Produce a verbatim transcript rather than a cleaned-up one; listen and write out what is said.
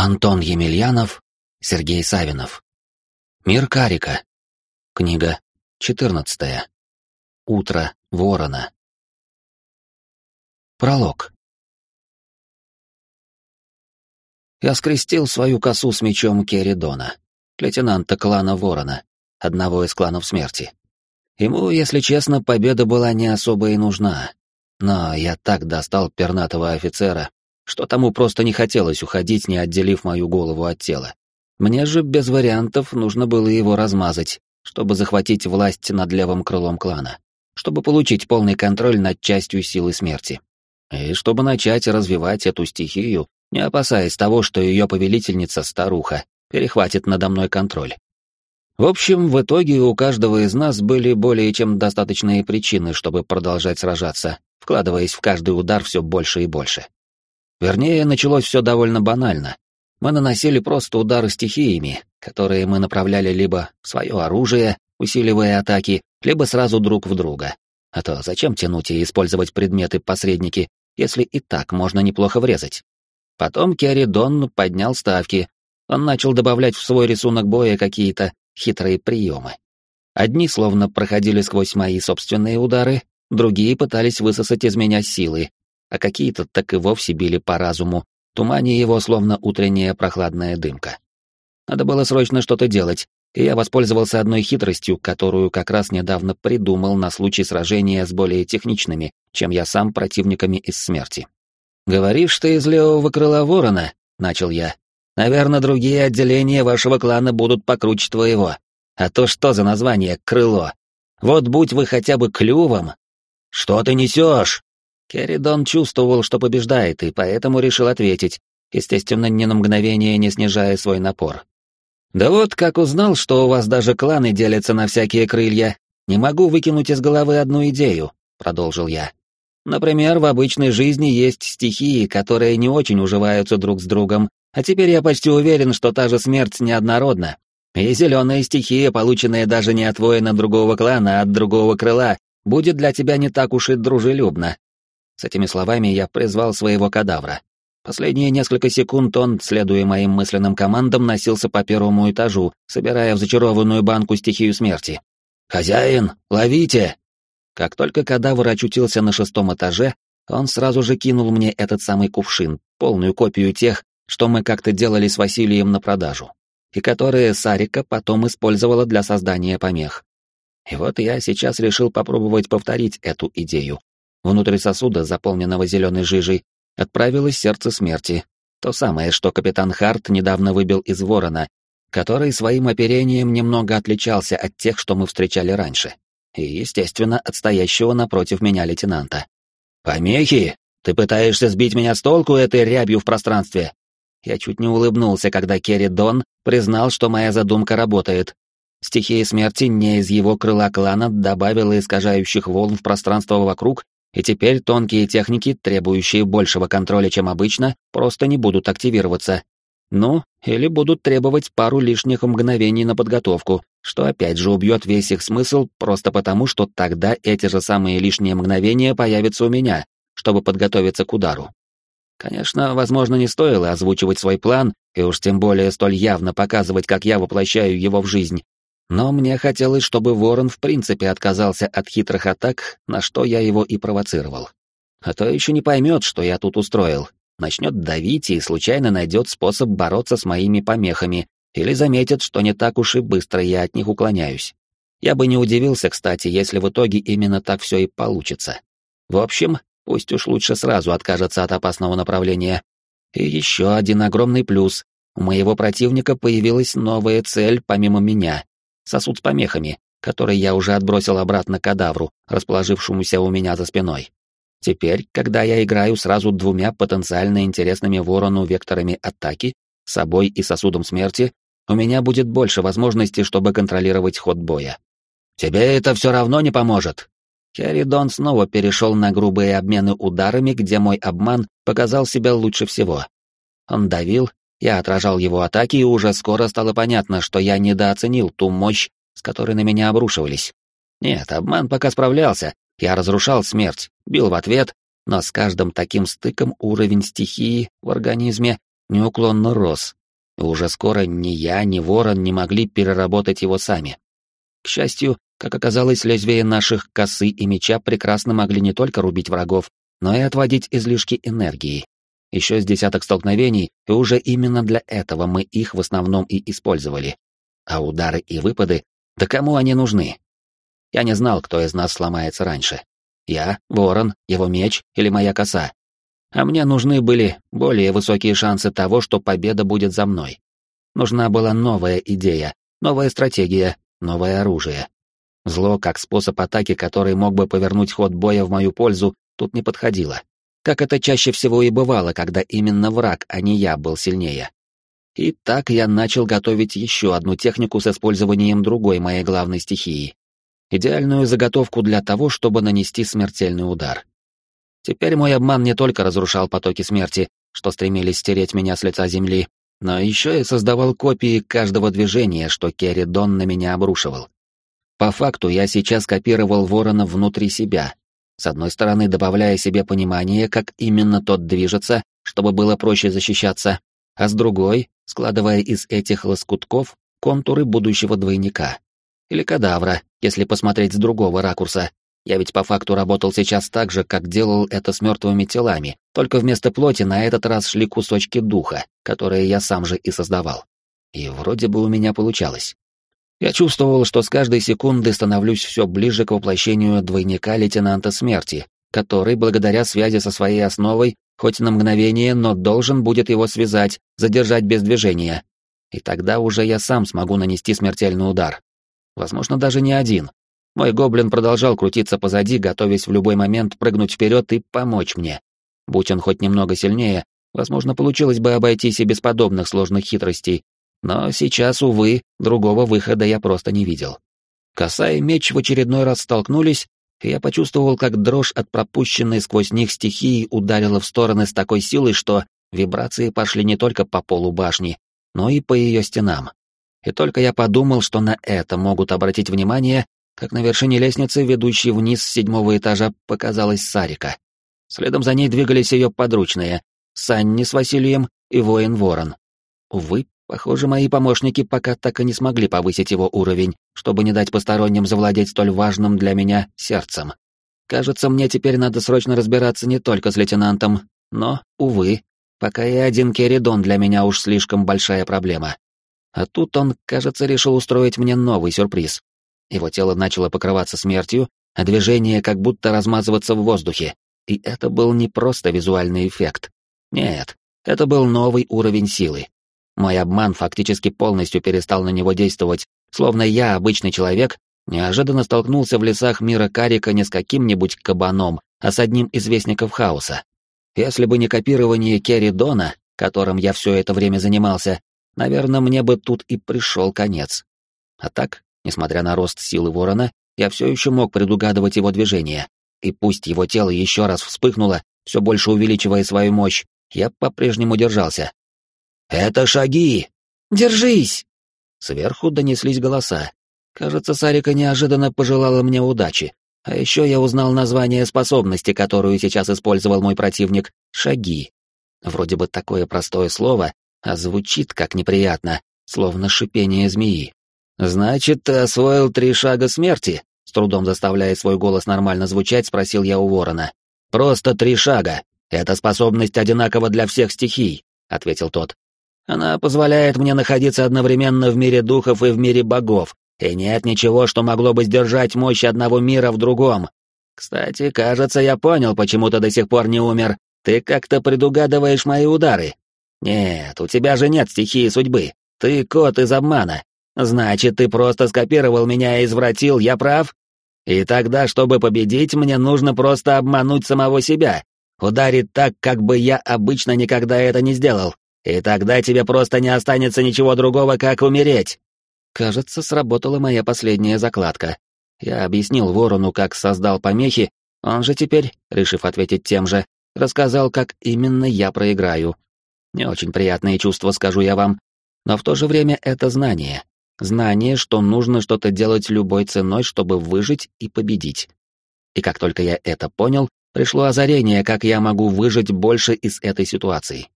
Антон Емельянов, Сергей Савинов. Мир Карика. Книга четырнадцатая. Утро Ворона. Пролог. Я скрестил свою косу с мечом Керидона, лейтенанта клана Ворона, одного из кланов смерти. Ему, если честно, победа была не особо и нужна, но я так достал пернатого офицера, что тому просто не хотелось уходить, не отделив мою голову от тела. Мне же без вариантов нужно было его размазать, чтобы захватить власть над левым крылом клана, чтобы получить полный контроль над частью силы смерти. И чтобы начать развивать эту стихию, не опасаясь того, что ее повелительница, старуха, перехватит надо мной контроль. В общем, в итоге у каждого из нас были более чем достаточные причины, чтобы продолжать сражаться, вкладываясь в каждый удар все больше и больше. Вернее, началось все довольно банально. Мы наносили просто удары стихиями, которые мы направляли либо в свое оружие, усиливая атаки, либо сразу друг в друга. А то зачем тянуть и использовать предметы-посредники, если и так можно неплохо врезать? Потом Керидон поднял ставки. Он начал добавлять в свой рисунок боя какие-то хитрые приемы. Одни словно проходили сквозь мои собственные удары, другие пытались высосать из меня силы, а какие-то так и вовсе били по разуму, туманя его словно утренняя прохладная дымка. Надо было срочно что-то делать, и я воспользовался одной хитростью, которую как раз недавно придумал на случай сражения с более техничными, чем я сам, противниками из смерти. «Говоришь, ты из левого крыла Ворона?» — начал я. «Наверное, другие отделения вашего клана будут покруче твоего. А то что за название «крыло»? Вот будь вы хотя бы клювом!» «Что ты несешь?» Керидон чувствовал, что побеждает, и поэтому решил ответить, естественно, ни на мгновение не снижая свой напор. «Да вот, как узнал, что у вас даже кланы делятся на всякие крылья, не могу выкинуть из головы одну идею», — продолжил я. «Например, в обычной жизни есть стихии, которые не очень уживаются друг с другом, а теперь я почти уверен, что та же смерть неоднородна. И зеленая стихия, полученная даже не от воина другого клана, а от другого крыла, будет для тебя не так уж и дружелюбна». С этими словами я призвал своего кадавра. Последние несколько секунд он, следуя моим мысленным командам, носился по первому этажу, собирая в зачарованную банку стихию смерти. «Хозяин, ловите!» Как только кадавр очутился на шестом этаже, он сразу же кинул мне этот самый кувшин, полную копию тех, что мы как-то делали с Василием на продажу, и которые Сарика потом использовала для создания помех. И вот я сейчас решил попробовать повторить эту идею. Внутрь сосуда, заполненного зеленой жижей, отправилось сердце смерти, то самое, что капитан Харт недавно выбил из ворона, который своим оперением немного отличался от тех, что мы встречали раньше, и, естественно, от стоящего напротив меня лейтенанта. «Помехи? Ты пытаешься сбить меня с толку этой рябью в пространстве?» Я чуть не улыбнулся, когда Керидон признал, что моя задумка работает. Стихия смерти не из его крыла клана добавила искажающих волн в пространство вокруг, и теперь тонкие техники, требующие большего контроля, чем обычно, просто не будут активироваться. Ну, или будут требовать пару лишних мгновений на подготовку, что опять же убьет весь их смысл, просто потому, что тогда эти же самые лишние мгновения появятся у меня, чтобы подготовиться к удару. Конечно, возможно, не стоило озвучивать свой план, и уж тем более столь явно показывать, как я воплощаю его в жизнь. Но мне хотелось, чтобы Ворон в принципе отказался от хитрых атак, на что я его и провоцировал. А то еще не поймет, что я тут устроил. Начнет давить и случайно найдет способ бороться с моими помехами, или заметит, что не так уж и быстро я от них уклоняюсь. Я бы не удивился, кстати, если в итоге именно так все и получится. В общем, пусть уж лучше сразу откажется от опасного направления. И еще один огромный плюс. У моего противника появилась новая цель помимо меня. Сосуд с помехами, который я уже отбросил обратно к кадавру, расположившемуся у меня за спиной. Теперь, когда я играю сразу двумя потенциально интересными ворону векторами атаки, собой и сосудом смерти, у меня будет больше возможностей, чтобы контролировать ход боя. «Тебе это все равно не поможет!» Керидон снова перешел на грубые обмены ударами, где мой обман показал себя лучше всего. Он давил, я отражал его атаки, и уже скоро стало понятно, что я недооценил ту мощь, с которой на меня обрушивались. Нет, обман пока справлялся, я разрушал смерть, бил в ответ, но с каждым таким стыком уровень стихии в организме неуклонно рос, и уже скоро ни я, ни ворон не могли переработать его сами. К счастью, как оказалось, лезвия наших косы и меча прекрасно могли не только рубить врагов, но и отводить излишки энергии. Еще с десяток столкновений, и уже именно для этого мы их в основном и использовали. А удары и выпады, да кому они нужны? Я не знал, кто из нас сломается раньше. Я, ворон, его меч или моя коса. А мне нужны были более высокие шансы того, что победа будет за мной. Нужна была новая идея, новая стратегия, новое оружие. Зло, как способ атаки, который мог бы повернуть ход боя в мою пользу, тут не подходило. Как это чаще всего и бывало, когда именно враг, а не я, был сильнее. И так я начал готовить еще одну технику с использованием другой моей главной стихии. Идеальную заготовку для того, чтобы нанести смертельный удар. Теперь мой обман не только разрушал потоки смерти, что стремились стереть меня с лица земли, но еще и создавал копии каждого движения, что Керидон на меня обрушивал. По факту я сейчас копировал ворона внутри себя, с одной стороны добавляя себе понимание, как именно тот движется, чтобы было проще защищаться, а с другой — складывая из этих лоскутков контуры будущего двойника. Или кадавра, если посмотреть с другого ракурса. Я ведь по факту работал сейчас так же, как делал это с мертвыми телами, только вместо плоти на этот раз шли кусочки духа, которые я сам же и создавал. И вроде бы у меня получалось. Я чувствовал, что с каждой секунды становлюсь все ближе к воплощению двойника лейтенанта смерти, который, благодаря связи со своей основой, хоть на мгновение, но должен будет его связать, задержать без движения. И тогда уже я сам смогу нанести смертельный удар. Возможно, даже не один. Мой гоблин продолжал крутиться позади, готовясь в любой момент прыгнуть вперед и помочь мне. Будь он хоть немного сильнее, возможно, получилось бы обойтись и без подобных сложных хитростей. Но сейчас, увы, другого выхода я просто не видел. Коса и меч в очередной раз столкнулись, и я почувствовал, как дрожь от пропущенной сквозь них стихии ударила в стороны с такой силой, что вибрации пошли не только по полу башни, но и по ее стенам. И только я подумал, что на это могут обратить внимание, как на вершине лестницы, ведущей вниз с седьмого этажа, показалась Сарика. Следом за ней двигались ее подручные — Санни с Василием и воин Ворон. Увы, похоже, мои помощники пока так и не смогли повысить его уровень, чтобы не дать посторонним завладеть столь важным для меня сердцем. Кажется, мне теперь надо срочно разбираться не только с лейтенантом, но, увы, пока и один Керидон для меня уж слишком большая проблема. А тут он, кажется, решил устроить мне новый сюрприз. Его тело начало покрываться смертью, а движение как будто размазываться в воздухе. И это был не просто визуальный эффект. Нет, это был новый уровень силы. Мой обман фактически полностью перестал на него действовать, словно я, обычный человек, неожиданно столкнулся в лесах мира Карика не с каким-нибудь кабаном, а с одним из вестников хаоса. Если бы не копирование Керидона, которым я все это время занимался, наверное, мне бы тут и пришел конец. А так, несмотря на рост силы ворона, я все еще мог предугадывать его движения, и пусть его тело еще раз вспыхнуло, все больше увеличивая свою мощь, я по-прежнему держался. «Это шаги! Держись!» Сверху донеслись голоса. Кажется, Сарика неожиданно пожелала мне удачи. А еще я узнал название способности, которую сейчас использовал мой противник — шаги. Вроде бы такое простое слово, а звучит как неприятно, словно шипение змеи. «Значит, ты освоил три шага смерти?» С трудом заставляя свой голос нормально звучать, спросил я у ворона. «Просто три шага. Эта способность одинакова для всех стихий», — ответил тот. «Она позволяет мне находиться одновременно в мире духов и в мире богов, и нет ничего, что могло бы сдержать мощь одного мира в другом. Кстати, кажется, я понял, почему ты до сих пор не умер. Ты как-то предугадываешь мои удары. Нет, у тебя же нет стихии судьбы. Ты кот из обмана. Значит, ты просто скопировал меня и извратил, я прав? И тогда, чтобы победить, мне нужно просто обмануть самого себя, ударить так, как бы я обычно никогда это не сделал. И тогда тебе просто не останется ничего другого, как умереть». Кажется, сработала моя последняя закладка. Я объяснил ворону, как создал помехи, он же теперь, решив ответить тем же, рассказал, как именно я проиграю. Не очень приятные чувства, скажу я вам, но в то же время это знание. Знание, что нужно что-то делать любой ценой, чтобы выжить и победить. И как только я это понял, пришло озарение, как я могу выжить больше из этой ситуации.